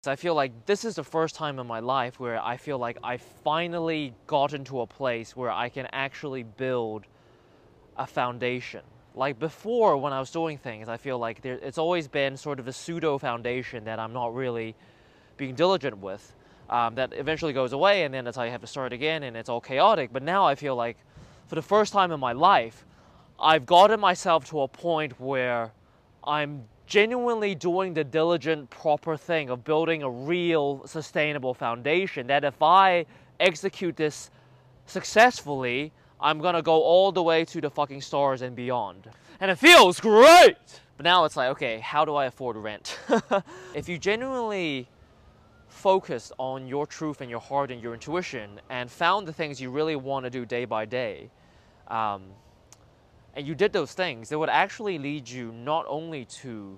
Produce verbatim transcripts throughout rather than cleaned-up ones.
I feel like this is the first time in my life where I feel like I finally got into a place where I can actually build a foundation. Like before, when I was doing things, I feel like there, it's always been sort of a pseudo foundation that I'm not really being diligent with, um, that eventually goes away, and then it's like I have to start again and it's all chaotic. But now I feel like for the first time in my life, I've gotten myself to a point where I'm genuinely doing the diligent, proper thing of building a real sustainable foundation, that if I execute this successfully, I'm gonna go all the way to the fucking stars and beyond. And it feels great! But now it's like, okay, how do I afford rent? If you genuinely focused on your truth and your heart and your intuition and found the things you really want to do day by day, um, and you did those things, it would actually lead you not only to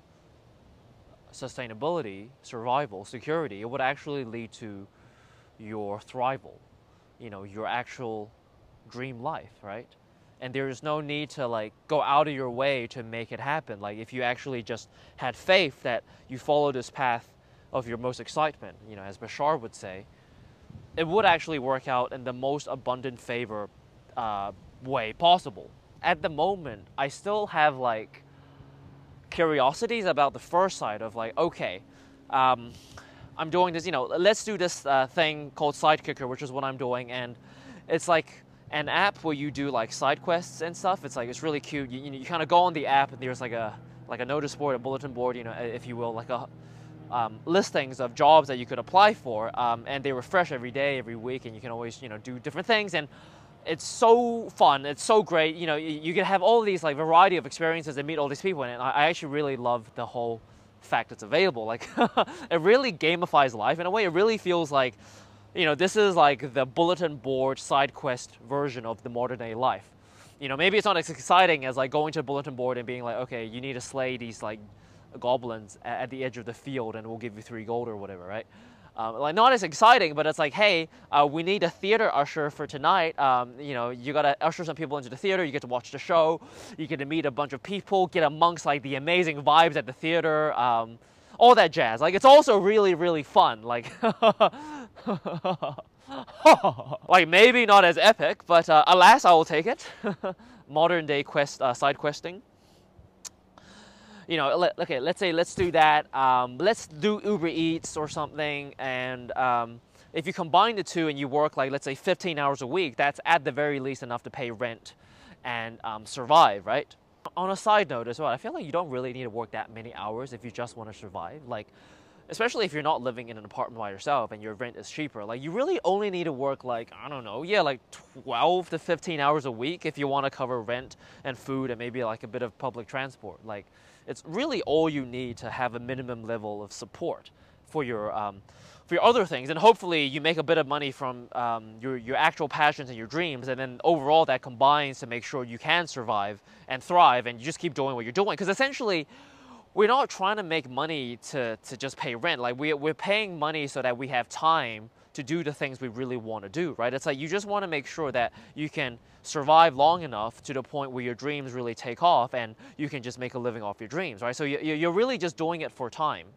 sustainability, survival, security, it would actually lead to your thrival, you know, your actual dream life, right? And there is no need to like go out of your way to make it happen. Like if you actually just had faith that you follow this path of your most excitement, you know, as Bashar would say, it would actually work out in the most abundant favor uh, way possible. At the moment, I still have like curiosities about the first side of like, okay, um, I'm doing this, you know, let's do this uh, thing called Sidekicker, which is what I'm doing, and it's like an app where you do like side quests and stuff. It's like, it's really cute. You, you, you kind of go on the app and there's like a like a notice board, a bulletin board, you know, if you will, like a um, listings of jobs that you could apply for, um, and they refresh every day, every week, and you can always, you know, do different things. And it's so fun, it's so great, you know, you, you can have all these like variety of experiences and meet all these people, and I, I actually really love the whole fact it's available. Like it really gamifies life in a way. It really feels like, you know, this is like the bulletin board side quest version of the modern day life. You know, maybe it's not as exciting as like going to a bulletin board and being like, okay, you need to slay these like goblins at, at the edge of the field and we'll give you three gold or whatever, right? Um, like not as exciting, but it's like, hey, uh, we need a theater usher for tonight. Um, you know, you gotta usher some people into the theater. You get to watch the show. You get to meet a bunch of people, get amongst like the amazing vibes at the theater, um, all that jazz. Like it's also really, really fun. Like, like maybe not as epic, but uh, alas, I will take it. Modern day quest, uh, side questing. You know, let, okay, let's say, let's do that. Um, let's do Uber Eats or something. And um, if you combine the two and you work like, let's say fifteen hours a week, that's at the very least enough to pay rent and um, survive, right? On a side note as well, I feel like you don't really need to work that many hours if you just want to survive. Like, especially if you're not living in an apartment by yourself and your rent is cheaper, like you really only need to work like, I don't know, yeah, like twelve to fifteen hours a week if you want to cover rent and food and maybe like a bit of public transport. Like, it's really all you need to have a minimum level of support for your um, for your other things, and hopefully you make a bit of money from um, your your actual passions and your dreams, and then overall that combines to make sure you can survive and thrive, and you just keep doing what you're doing. Because essentially, we're not trying to make money to to just pay rent. Like we we're paying money so that we have time to do the things we really want to do, right? It's like you just want to make sure that you can survive long enough to the point where your dreams really take off and you can just make a living off your dreams, right? So you, you're really just doing it for time.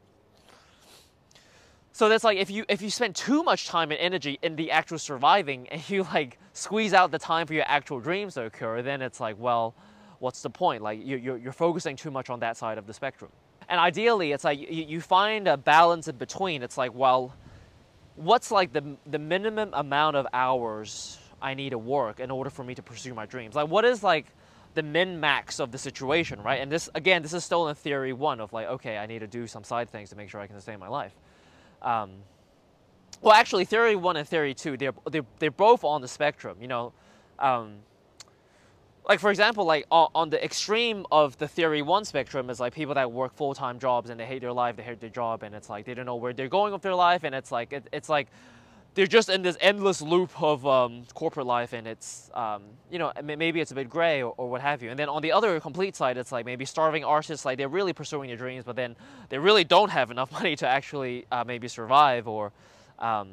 So that's like, if you if you spend too much time and energy in the actual surviving and you like squeeze out the time for your actual dreams to occur, then it's like, well, what's the point? Like you're, you're focusing too much on that side of the spectrum. And ideally, it's like you, you find a balance in between. It's like, well, what's like the, the minimum amount of hours I need to work in order for me to pursue my dreams? Like what is like the min-max of the situation, right? And this, again, this is still in theory one of like, okay, I need to do some side things to make sure I can sustain my life. Um, well, actually, theory one and theory two, they're, they're, they're both on the spectrum, you know. Um, like, for example, like on, on the extreme of the theory one spectrum is like people that work full-time jobs and they hate their life, they hate their job, and it's like they don't know where they're going with their life, and it's like, it, it's like they're just in this endless loop of um, corporate life, and it's, um, you know, maybe it's a bit gray or, or what have you. And then on the other complete side, it's like maybe starving artists, like they're really pursuing their dreams, but then they really don't have enough money to actually uh, maybe survive, or, um,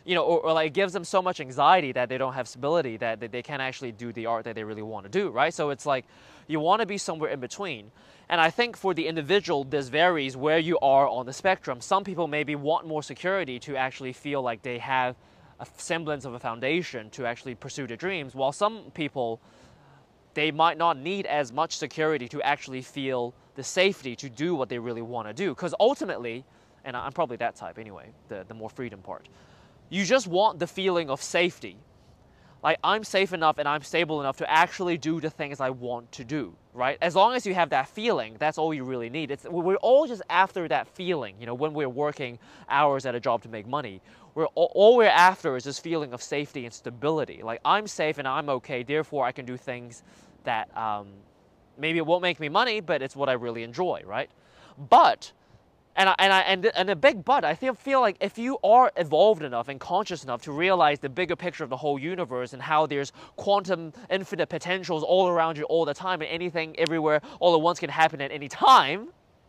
you know, or, or like it gives them so much anxiety that they don't have stability, that they, they can't actually do the art that they really want to do, right? So it's like you want to be somewhere in between. And I think for the individual, this varies where you are on the spectrum. Some people maybe want more security to actually feel like they have a semblance of a foundation to actually pursue their dreams, while some people, they might not need as much security to actually feel the safety to do what they really want to do. Because ultimately, and I'm probably that type anyway, the, the more freedom part, you just want the feeling of safety. Like, I'm safe enough and I'm stable enough to actually do the things I want to do, right? As long as you have that feeling, that's all you really need. It's, we're all just after that feeling, you know, when we're working hours at a job to make money. We're, all we're after is this feeling of safety and stability. Like, I'm safe and I'm okay, therefore I can do things that um, maybe it won't make me money, but it's what I really enjoy, right? But And I, and I, and and a big but, I feel feel like if you are evolved enough and conscious enough to realize the bigger picture of the whole universe and how there's quantum infinite potentials all around you all the time and anything everywhere all at once can happen at any time,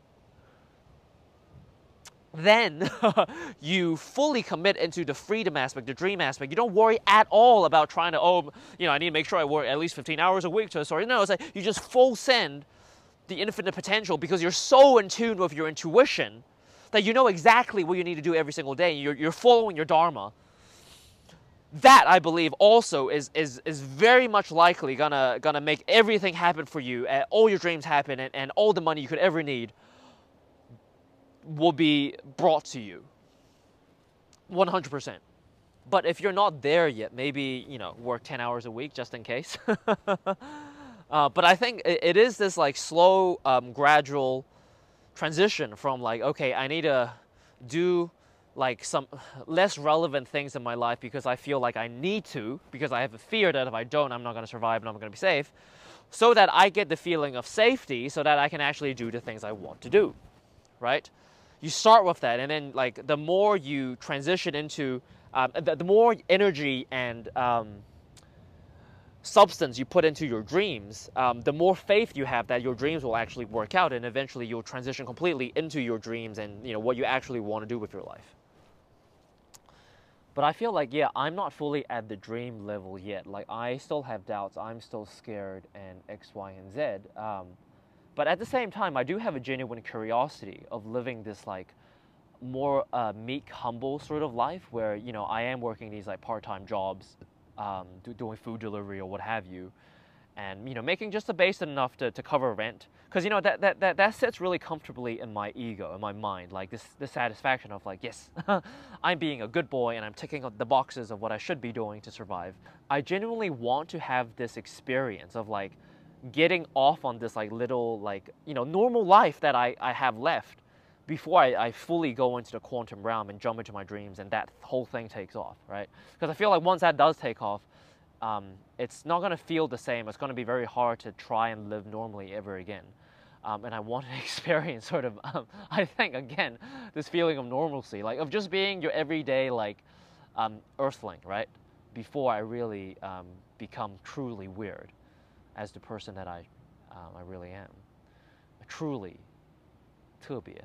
then you fully commit into the freedom aspect, the dream aspect. You don't worry at all about trying to, oh, you know, I need to make sure I work at least fifteen hours a week to, sorry, no, it's like you just full send the infinite potential because you're so in tune with your intuition that you know exactly what you need to do every single day. You're, you're following your dharma. That, I believe, also is is is very much likely gonna gonna make everything happen for you, uh, all your dreams happen, and, and all the money you could ever need will be brought to you. one hundred percent. But if you're not there yet, maybe, you know, work ten hours a week just in case. Uh, but I think it, it is this like slow, um, gradual transition from like, okay, I need to do like some less relevant things in my life because I feel like I need to, because I have a fear that if I don't, I'm not going to survive and I'm not going to be safe, so that I get the feeling of safety so that I can actually do the things I want to do, right? You start with that, and then like the more you transition into, um, the, the more energy and um, substance you put into your dreams, um, the more faith you have that your dreams will actually work out, and eventually you'll transition completely into your dreams and, you know, what you actually want to do with your life. But I feel like, yeah, I'm not fully at the dream level yet. Like, I still have doubts, I'm still scared, and X, Y, and Z. Um, but at the same time, I do have a genuine curiosity of living this like more uh, meek, humble sort of life where, you know, I am working these like part-time jobs, um, do, doing food delivery or what have you, and, you know, making just a base enough to, to cover rent. Because, you know, that, that, that, that sits really comfortably in my ego, in my mind, like this, this satisfaction of like, yes, I'm being a good boy and I'm ticking the boxes of what I should be doing to survive. I genuinely want to have this experience of like getting off on this like little like, you know, normal life that I, I have left before I, I fully go into the quantum realm and jump into my dreams and that whole thing takes off, right? Because I feel like once that does take off, um, it's not going to feel the same. It's going to be very hard to try and live normally ever again. Um, and I want to experience sort of, um, I think, again, this feeling of normalcy, like of just being your everyday, like, um, earthling, right? Before I really um, become truly weird as the person that I, um, I really am. Truly, 特别.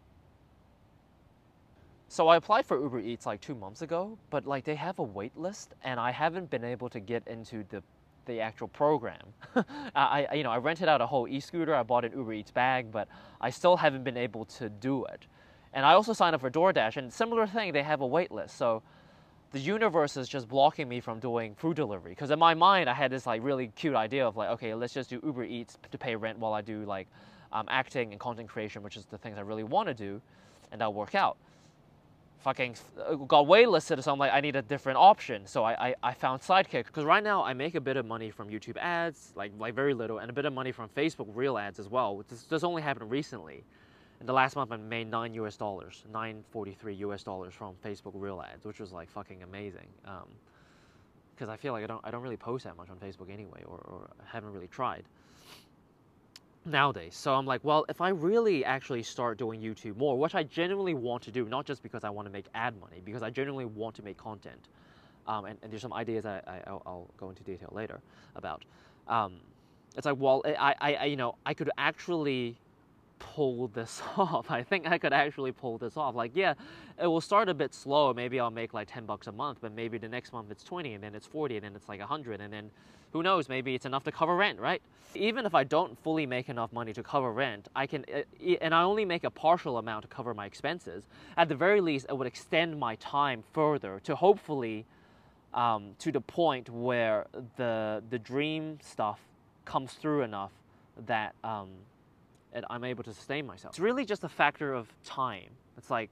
So I applied for Uber Eats like two months ago, but like they have a wait list and I haven't been able to get into the the actual program. I, I, you know, I rented out a whole e-scooter, I bought an Uber Eats bag, but I still haven't been able to do it. And I also signed up for DoorDash, and similar thing, they have a wait list. So the universe is just blocking me from doing food delivery. Because in my mind, I had this like really cute idea of like, okay, let's just do Uber Eats to pay rent while I do like um, acting and content creation, which is the things I really want to do, and that'll work out. Fucking got waitlisted, so I'm like, I need a different option. So I, I, I found Sidekick, because right now I make a bit of money from YouTube ads, like like very little, and a bit of money from Facebook Reel ads as well. This, this only happened recently. In the last month, I made nine U S dollars, nine forty-three U S dollars from Facebook Reel ads, which was like fucking amazing. Because um, I feel like I don't I don't really post that much on Facebook anyway, or, or haven't really tried nowadays. So I'm like, well, if I really actually start doing YouTube more, which I genuinely want to do, not just because I want to make ad money, because I genuinely want to make content, um, and, and there's some ideas I, I, I'll, I'll go into detail later about. Um, it's like, well, I, I, I, you know, I could actually pull this off. I think I could actually pull this off. Like, yeah, it will start a bit slow. Maybe I'll make like ten bucks a month, but maybe the next month it's twenty, and then it's forty, and then it's like a hundred, and then who knows, maybe it's enough to cover rent, right? Even if I don't fully make enough money to cover rent, I can, and I only make a partial amount to cover my expenses, at the very least, it would extend my time further to hopefully um, to the point where the, the dream stuff comes through enough that um, it, I'm able to sustain myself. It's really just a factor of time. It's like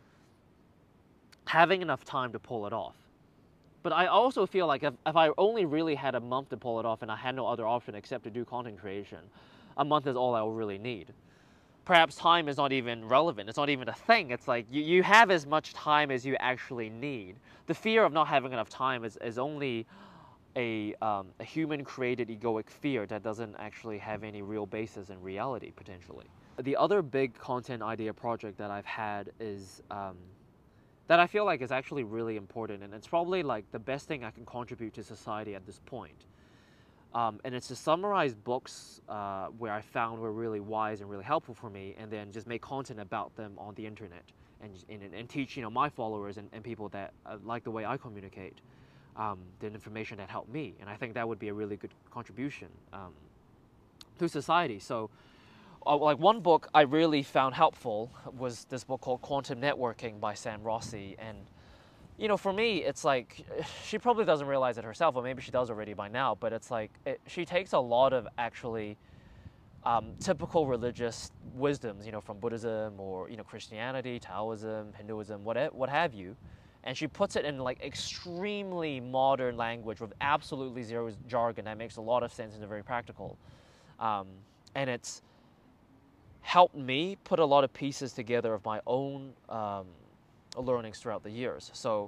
having enough time to pull it off. But I also feel like if, if I only really had a month to pull it off and I had no other option except to do content creation, a month is all I will really need. Perhaps time is not even relevant. It's not even a thing. It's like you, you have as much time as you actually need. The fear of not having enough time is, is only a, um, a human-created egoic fear that doesn't actually have any real basis in reality, potentially. The other big content idea project that I've had is um, that I feel like is actually really important, and it's probably like the best thing I can contribute to society at this point. Um, and it's to summarize books uh, where I found were really wise and really helpful for me, and then just make content about them on the internet, and and, and teach you know my followers and, and people that uh, like the way I communicate um, the information that helped me. And I think that would be a really good contribution um, to society. So. Uh, like one book I really found helpful was this book called Quantum Networking by Sam Rossi, and you know, for me, it's like she probably doesn't realize it herself, or maybe she does already by now. But it's like it, she takes a lot of actually um, typical religious wisdoms, you know, from Buddhism or you know Christianity, Taoism, Hinduism, what what have you, and she puts it in like extremely modern language with absolutely zero jargon that makes a lot of sense and is very practical, um, and it's helped me put a lot of pieces together of my own um, learnings throughout the years. So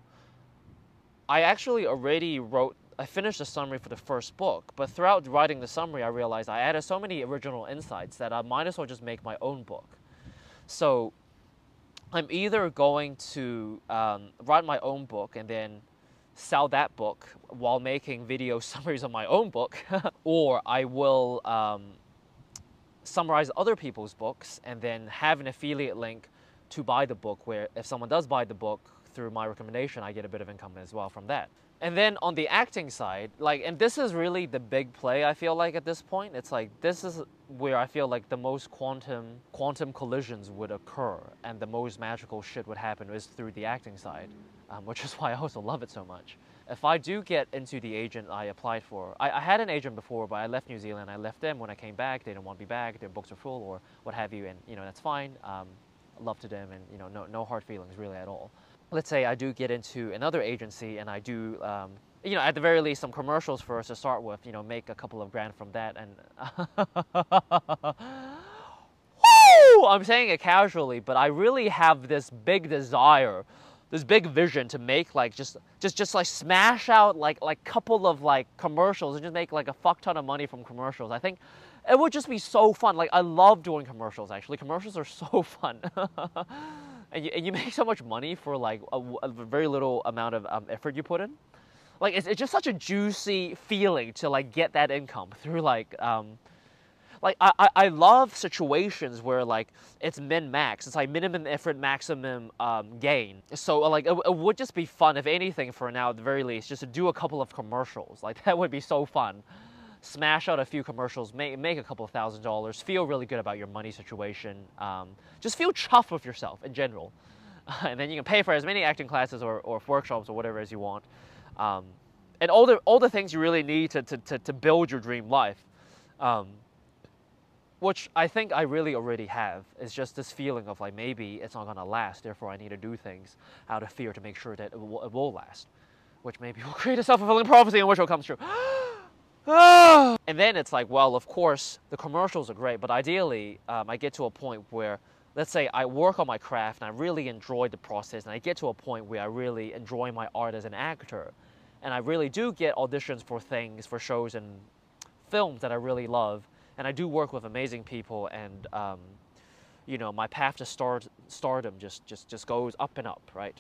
I actually already wrote, I finished the summary for the first book, but throughout writing the summary, I realized I added so many original insights that I might as well just make my own book. So I'm either going to um, write my own book and then sell that book while making video summaries of my own book, or I will um, summarize other people's books and then have an affiliate link to buy the book, where if someone does buy the book through my recommendation, I get a bit of income as well from that. And then on the acting side, like, and this is really the big play, I feel like at this point. It's like, this is where I feel like the most quantum, quantum collisions would occur and the most magical shit would happen is through the acting side, um, which is why I also love it so much. If I do get into the agent I applied for, I, I had an agent before, but I left New Zealand. I left them when I came back. They didn't want me back. Their books are full or what have you, and you know, that's fine. Um, love to them, and you know, no, no hard feelings really at all. Let's say I do get into another agency and I do, um, you know, at the very least, some commercials for us to start with, you know, make a couple of grand from that. And woo! I'm saying it casually, but I really have this big desire, this big vision to make like just, just, just like smash out like, like couple of like commercials and just make like a fuck ton of money from commercials. I think it would just be so fun. Like, I love doing commercials, actually. Commercials are so fun. And you, and you make so much money for like a, a very little amount of um, effort you put in. Like, it's, it's just such a juicy feeling to like get that income through like, um, like I, I, I love situations where like it's min-max. It's like minimum effort, maximum um, gain. So like it, it would just be fun, if anything, for now at the very least, just to do a couple of commercials. Like, that would be so fun. Smash out a few commercials, make, make a couple of thousand dollars, feel really good about your money situation, um, just feel chuffed with yourself in general. Uh, and then you can pay for as many acting classes or, or workshops or whatever as you want. Um, and all the, all the things you really need to, to, to, to build your dream life, um, which I think I really already have, is just this feeling of like, maybe it's not going to last, therefore I need to do things out of fear to make sure that it will, it will last, which maybe will create a self-fulfilling prophecy in which it will come true. And then it's like, well, of course, the commercials are great, but ideally, um, I get to a point where, let's say I work on my craft and I really enjoy the process, and I get to a point where I really enjoy my art as an actor, and I really do get auditions for things, for shows and films that I really love, and I do work with amazing people, and um, you know, my path to star stardom just, just, just goes up and up, right?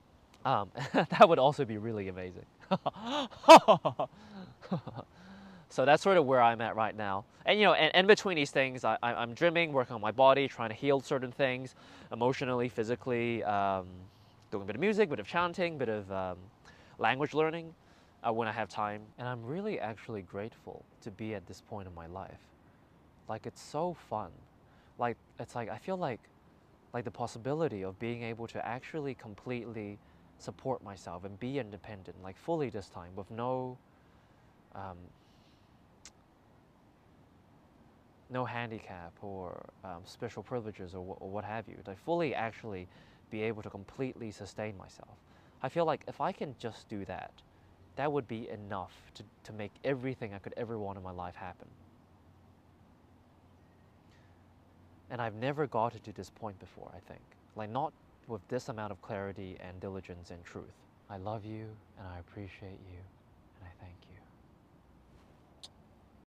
Um, that would also be really amazing. So that's sort of where I'm at right now. And you know, and in between these things, I, I, I'm gymming, working on my body, trying to heal certain things, emotionally, physically, um, doing a bit of music, bit of chanting, bit of um, language learning uh, when I have time. And I'm really actually grateful to be at this point in my life. Like, it's so fun. Like, it's like I feel like like the possibility of being able to actually completely support myself and be independent, like fully this time, with no um, no handicap or um, special privileges or, wh- or what have you, to fully actually be able to completely sustain myself. I feel like if I can just do that, that would be enough to, to make everything I could ever want in my life happen. And I've never got to this point before, I think. Like, not with this amount of clarity and diligence and truth. I love you, and I appreciate you, and I thank you.